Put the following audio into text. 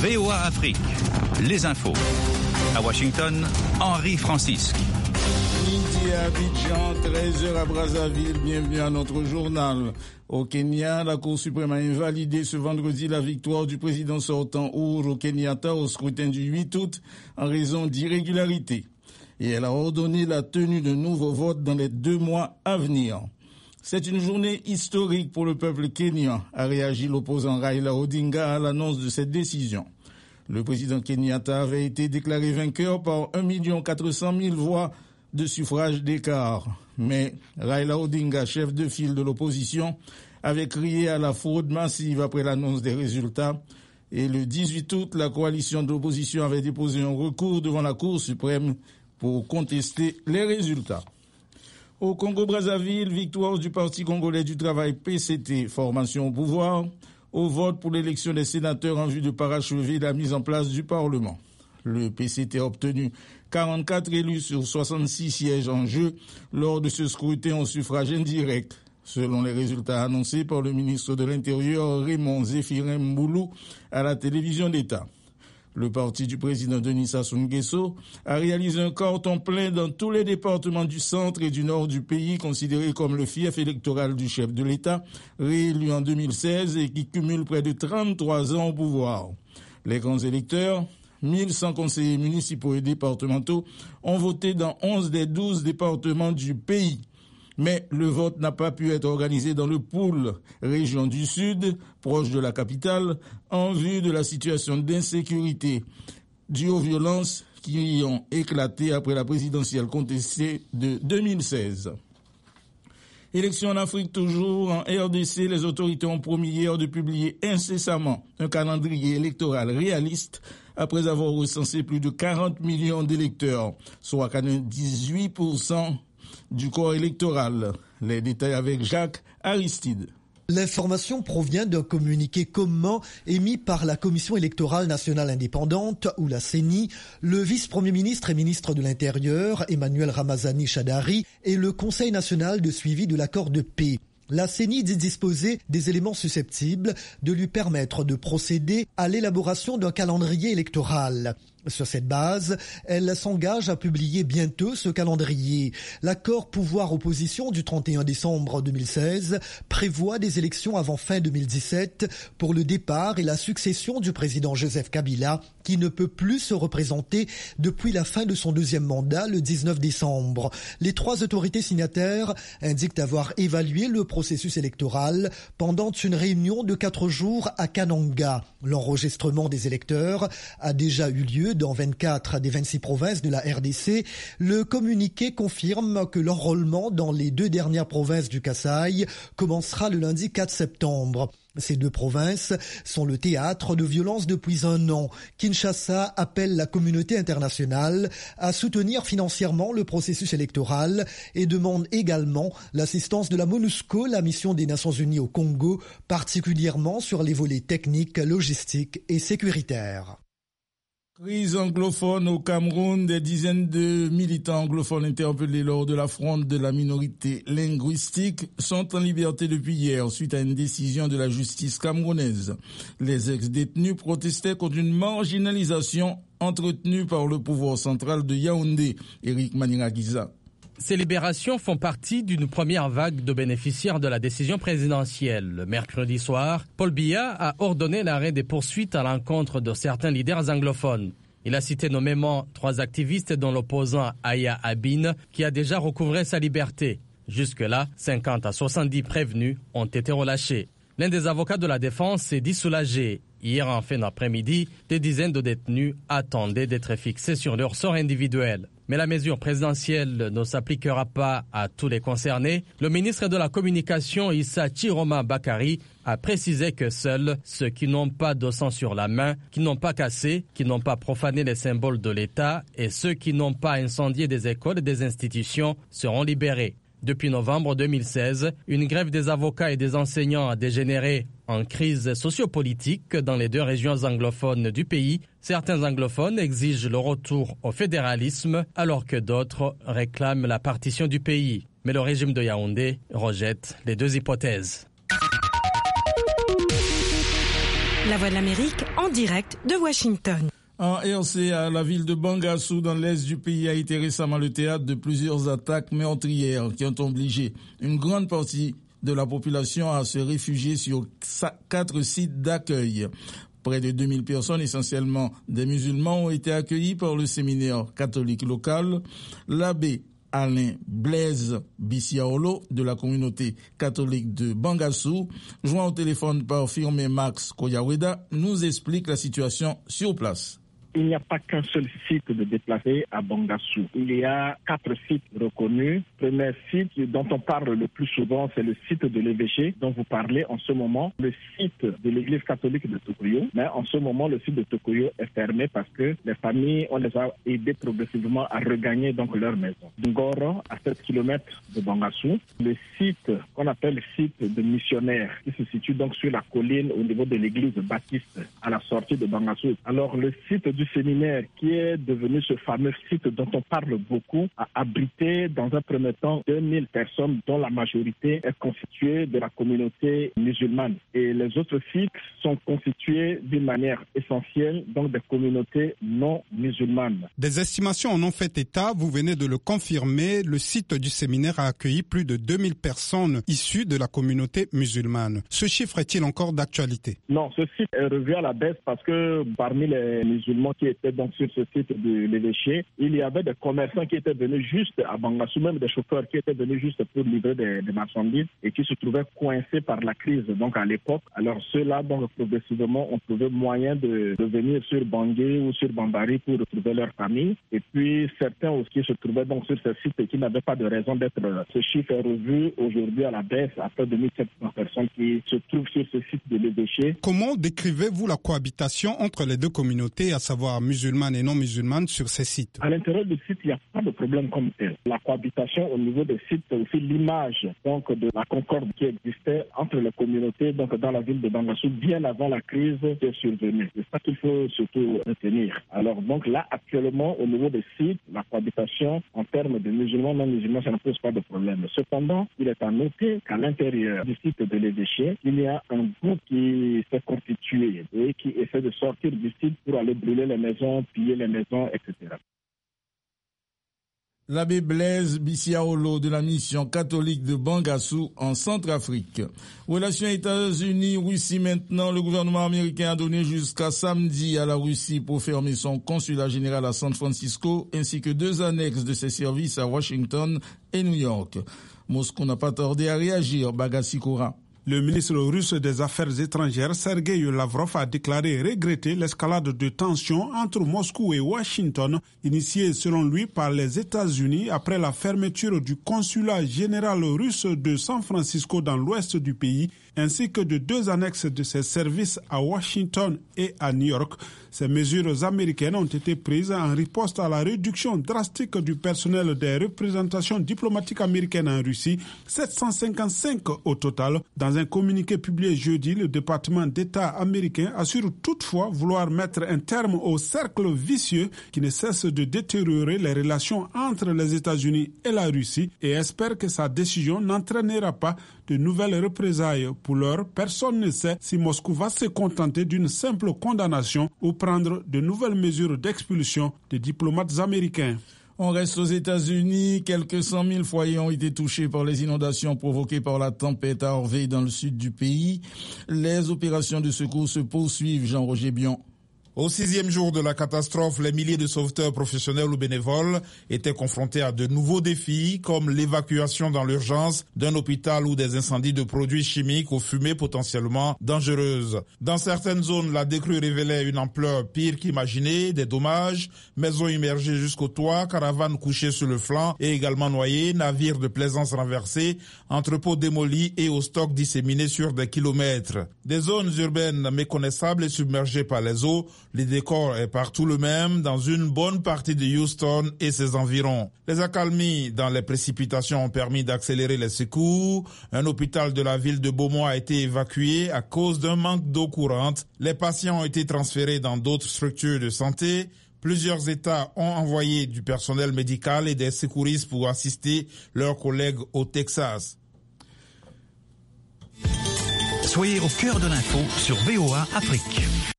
VOA Afrique, les infos. À Washington, Henri Francisque. Midi à Abidjan, 13h à Brazzaville, bienvenue à notre journal. Au Kenya, la Cour suprême a invalidé ce vendredi la victoire du président sortant Uhuru Kenyatta au scrutin du 8 août en raison d'irrégularités. Et elle a ordonné la tenue de nouveaux votes dans les 2 mois à venir. C'est une journée historique pour le peuple kényan, a réagi l'opposant Raila Odinga à l'annonce de cette décision. Le président Kenyatta avait été déclaré vainqueur par 1 400 000 voix de suffrage d'écart. Mais Raila Odinga, chef de file de l'opposition, avait crié à la fraude massive après l'annonce des résultats. Et le 18 août, la coalition de l'opposition avait déposé un recours devant la Cour suprême pour contester les résultats. Au Congo-Brazzaville, victoire du Parti congolais du travail PCT, formation au pouvoir, au vote pour l'élection des sénateurs en vue de parachever la mise en place du Parlement. Le PCT a obtenu 44 élus sur 66 sièges en jeu lors de ce scrutin au suffrage indirect, selon les résultats annoncés par le ministre de l'Intérieur Raymond Zéphirin Mboulou à la télévision d'État. Le parti du président Denis Sassou Nguesso a réalisé un carton plein dans tous les départements du centre et du nord du pays, considérés comme le fief électoral du chef de l'État, réélu en 2016 et qui cumule près de 33 ans au pouvoir. Les grands électeurs, 1100 conseillers municipaux et départementaux, ont voté dans 11 des 12 départements du pays. Mais le vote n'a pas pu être organisé dans le Poul, région du Sud, proche de la capitale, en vue de la situation d'insécurité due aux violences qui y ont éclaté après la présidentielle contestée de 2016. Élection en Afrique toujours. En RDC, les autorités ont promis hier de publier incessamment un calendrier électoral réaliste après avoir recensé plus de 40 millions d'électeurs, soit 98% du corps électoral. Les détails avec Jacques Aristide. L'information provient d'un communiqué commun émis par la Commission électorale nationale indépendante, ou la CENI, le vice-premier ministre et ministre de l'Intérieur, Emmanuel Ramazani Shadari, et le Conseil national de suivi de l'accord de paix. La CENI dit disposer des éléments susceptibles de lui permettre de procéder à l'élaboration d'un calendrier électoral. Sur cette base, elle s'engage à publier bientôt ce calendrier. L'accord pouvoir-opposition du 31 décembre 2016 prévoit des élections avant fin 2017 pour le départ et la succession du président Joseph Kabila, qui ne peut plus se représenter depuis la fin de son 2e mandat le 19 décembre. Les 3 autorités signataires indiquent avoir évalué le processus électoral pendant une réunion de 4 jours à Kananga. L'enregistrement des électeurs a déjà eu lieu dans 24 des 26 provinces de la RDC. Le communiqué confirme que l'enrôlement dans les 2 dernières provinces du Kasaï commencera le lundi 4 septembre. Ces 2 provinces sont le théâtre de violences depuis 1 an. Kinshasa appelle la communauté internationale à soutenir financièrement le processus électoral et demande également l'assistance de la MONUSCO, la mission des Nations Unies au Congo, particulièrement sur les volets techniques, logistiques et sécuritaires. Crise anglophone au Cameroun, des dizaines de militants anglophones interpellés lors de la fronde de la minorité linguistique sont en liberté depuis hier suite à une décision de la justice camerounaise. Les ex-détenus protestaient contre une marginalisation entretenue par le pouvoir central de Yaoundé. Éric Maniraguiza. Ces libérations font partie d'une première vague de bénéficiaires de la décision présidentielle. Le mercredi soir, Paul Biya a ordonné l'arrêt des poursuites à l'encontre de certains leaders anglophones. Il a cité nommément 3 activistes dont l'opposant Aya Abine qui a déjà recouvré sa liberté. Jusque-là, 50 à 70 prévenus ont été relâchés. L'un des avocats de la défense s'est dit soulagé. Hier en fin d'après-midi, des dizaines de détenus attendaient d'être fixés sur leur sort individuel. Mais la mesure présidentielle ne s'appliquera pas à tous les concernés. Le ministre de la Communication, Issa Chiroma Bakari, a précisé que seuls ceux qui n'ont pas de sang sur la main, qui n'ont pas cassé, qui n'ont pas profané les symboles de l'État et ceux qui n'ont pas incendié des écoles et des institutions seront libérés. Depuis novembre 2016, une grève des avocats et des enseignants a dégénéré en crise sociopolitique dans les 2 régions anglophones du pays. Certains anglophones exigent le retour au fédéralisme alors que d'autres réclament la partition du pays. Mais le régime de Yaoundé rejette les 2 hypothèses. La Voix de l'Amérique en direct de Washington. En RCA, la ville de Bangassou, dans l'est du pays, a été récemment le théâtre de plusieurs attaques meurtrières qui ont obligé une grande partie de la population à se réfugier sur 4 sites d'accueil. Près de 2000 personnes, essentiellement des musulmans, ont été accueillies par le séminaire catholique local. L'abbé Alain Blaise Bissiaolo de la communauté catholique de Bangassou, joint au téléphone par Firmé Max Koyaweda, nous explique la situation sur place. Il n'y a pas qu'un seul site de déplacés à Bangassou. Il y a 4 sites reconnus. Le premier site dont on parle le plus souvent, c'est le site de l'évêché dont vous parlez en ce moment. Le site de l'église catholique de Tokoyo. Mais en ce moment, le site de Tokoyo est fermé parce que les familles, on les a aidés progressivement à regagner donc leur maison. Ngoro, à 7 km de Bangassou. Le site qu'on appelle le site de missionnaires, qui se situe donc sur la colline au niveau de l'église baptiste à la sortie de Bangassou. Alors le site du séminaire, qui est devenu ce fameux site dont on parle beaucoup, a abrité dans un premier temps 2000 personnes dont la majorité est constituée de la communauté musulmane. Et les autres sites sont constitués d'une manière essentielle donc des communautés non musulmanes. Des estimations en ont fait état, vous venez de le confirmer, le site du séminaire a accueilli plus de 2000 personnes issues de la communauté musulmane. Ce chiffre est-il encore d'actualité? Non, ce site est revu à la baisse parce que parmi les musulmans qui étaient donc sur ce site de l'évêché, il y avait des commerçants qui étaient venus juste à Bangassou, même des chauffeurs qui étaient venus juste pour livrer des marchandises et qui se trouvaient coincés par la crise donc à l'époque. Alors ceux-là, donc progressivement, ont trouvé moyen de venir sur Bangui ou sur Bambari pour retrouver leur famille. Et puis certains aussi se trouvaient donc sur ce site et qui n'avaient pas de raison d'être. Ce chiffre est revu aujourd'hui à la baisse à près de 1700 personnes qui se trouvent sur ce site de l'évêché. Comment décrivez-vous la cohabitation entre les deux communautés, à savoir musulmanes et non musulmanes, sur ces sites? À l'intérieur du site, il n'y a pas de problème comme tel. La cohabitation au niveau des sites, c'est aussi l'image donc de la concorde qui existait entre les communautés donc dans la ville de Bangassou bien avant la crise qui est survenue. C'est ça qu'il faut surtout retenir. Alors donc là, actuellement, au niveau des sites, la cohabitation en termes de musulmans, non musulmans, ça ne pose pas de problème. Cependant, il est à noter qu'à l'intérieur du site de l'évêché, il y a un groupe qui s'est constitué et qui essaie de sortir du site pour aller brûler les maisons, piller les maisons, etc. L'abbé Blaise Bissiaolo de la mission catholique de Bangassou en Centrafrique. Relations États-Unis-Russie maintenant. Le gouvernement américain a donné jusqu'à samedi à la Russie pour fermer son consulat général à San Francisco ainsi que 2 annexes de ses services à Washington et New York. Moscou n'a pas tardé à réagir, Bagassi Kora. Le ministre russe des Affaires étrangères, Sergei Lavrov, a déclaré regretter l'escalade de tensions entre Moscou et Washington, initiée selon lui par les États-Unis après la fermeture du consulat général russe de San Francisco dans l'ouest du pays, ainsi que de 2 annexes de ses services à Washington et à New York. Ces mesures américaines ont été prises en riposte à la réduction drastique du personnel des représentations diplomatiques américaines en Russie, 755 au total. Dans un communiqué publié jeudi, le département d'État américain assure toutefois vouloir mettre un terme au cercle vicieux qui ne cesse de détériorer les relations entre les États-Unis et la Russie et espère que sa décision n'entraînera pas de nouvelles représailles. Pour l'heure, personne ne sait si Moscou va se contenter d'une simple condamnation ou prendre de nouvelles mesures d'expulsion des diplomates américains. On reste aux États-Unis. Quelques 100 000 foyers ont été touchés par les inondations provoquées par la tempête Harvey dans le sud du pays. Les opérations de secours se poursuivent, Jean-Roger Bion. Au 6e jour de la catastrophe, les milliers de sauveteurs professionnels ou bénévoles étaient confrontés à de nouveaux défis, comme l'évacuation dans l'urgence d'un hôpital ou des incendies de produits chimiques aux fumées potentiellement dangereuses. Dans certaines zones, la décrue révélait une ampleur pire qu'imaginée, des dommages, maisons immergées jusqu'au toit, caravanes couchées sur le flanc et également noyées, navires de plaisance renversés, entrepôts démolis et aux stocks disséminés sur des kilomètres. Des zones urbaines méconnaissables et submergées par les eaux. Le décor est partout le même dans une bonne partie de Houston et ses environs. Les accalmies dans les précipitations ont permis d'accélérer les secours. Un hôpital de la ville de Beaumont a été évacué à cause d'un manque d'eau courante. Les patients ont été transférés dans d'autres structures de santé. Plusieurs États ont envoyé du personnel médical et des secouristes pour assister leurs collègues au Texas. Soyez au cœur de l'info sur VOA Afrique.